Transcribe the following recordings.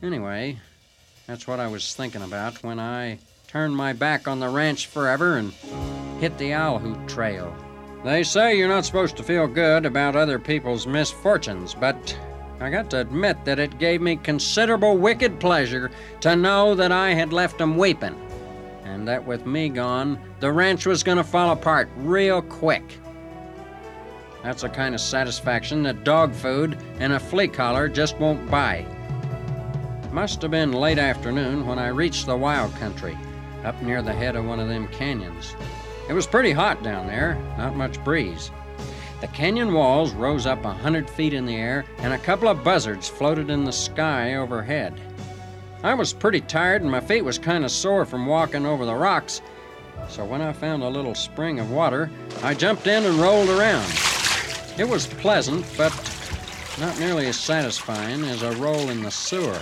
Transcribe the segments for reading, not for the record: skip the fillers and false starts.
Anyway, that's what I was thinking about when I turned my back on the ranch forever and hit the Owl Hoot Trail. They say you're not supposed to feel good about other people's misfortunes, but I got to admit that it gave me considerable wicked pleasure to know that I had left 'em weeping, and that with me gone, the ranch was going to fall apart real quick. That's a kind of satisfaction that dog food and a flea collar just won't buy. It must have been late afternoon when I reached the wild country, up near the head of one of them canyons. It was pretty hot down there, not much breeze. The canyon walls rose up 100 feet in the air, and a couple of buzzards floated in the sky overhead. I was pretty tired, and my feet was kind of sore from walking over the rocks, so when I found a little spring of water, I jumped in and rolled around. It was pleasant, but not nearly as satisfying as a roll in the sewer.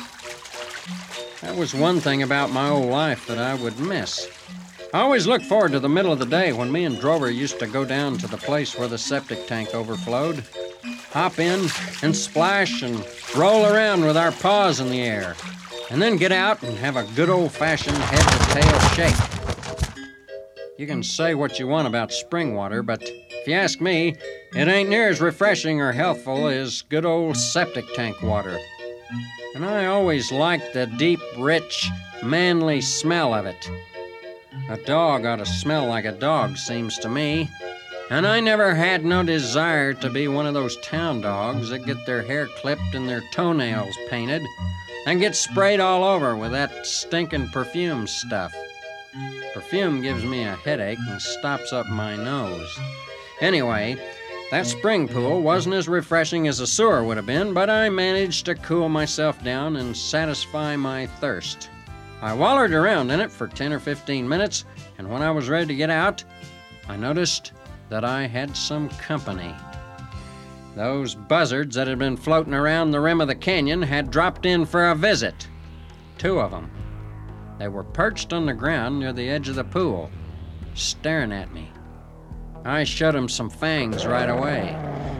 That was one thing about my old life that I would miss. I always looked forward to the middle of the day when me and Drover used to go down to the place where the septic tank overflowed, hop in and splash and roll around with our paws in the air, and then get out and have a good old-fashioned head-to-tail shake. You can say what you want about spring water, but if you ask me, it ain't near as refreshing or healthful as good old septic tank water. And I always liked the deep, rich, manly smell of it. A dog ought to smell like a dog, seems to me. And I never had no desire to be one of those town dogs that get their hair clipped and their toenails painted and get sprayed all over with that stinking perfume stuff. Perfume gives me a headache and stops up my nose. Anyway, that spring pool wasn't as refreshing as a sewer would have been, but I managed to cool myself down and satisfy my thirst. I wallered around in it for 10 or 15 minutes, and when I was ready to get out, I noticed that I had some company. Those buzzards that had been floating around the rim of the canyon had dropped in for a visit. 2 of them. They were perched on the ground near the edge of the pool, staring at me. I showed them some fangs right away.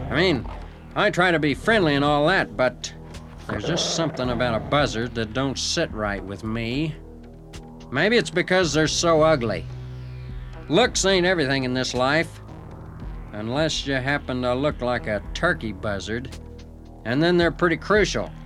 I try to be friendly and all that, but there's just something about a buzzard that don't sit right with me. Maybe it's because they're so ugly. Looks ain't everything in this life, unless you happen to look like a turkey buzzard, and then they're pretty crucial.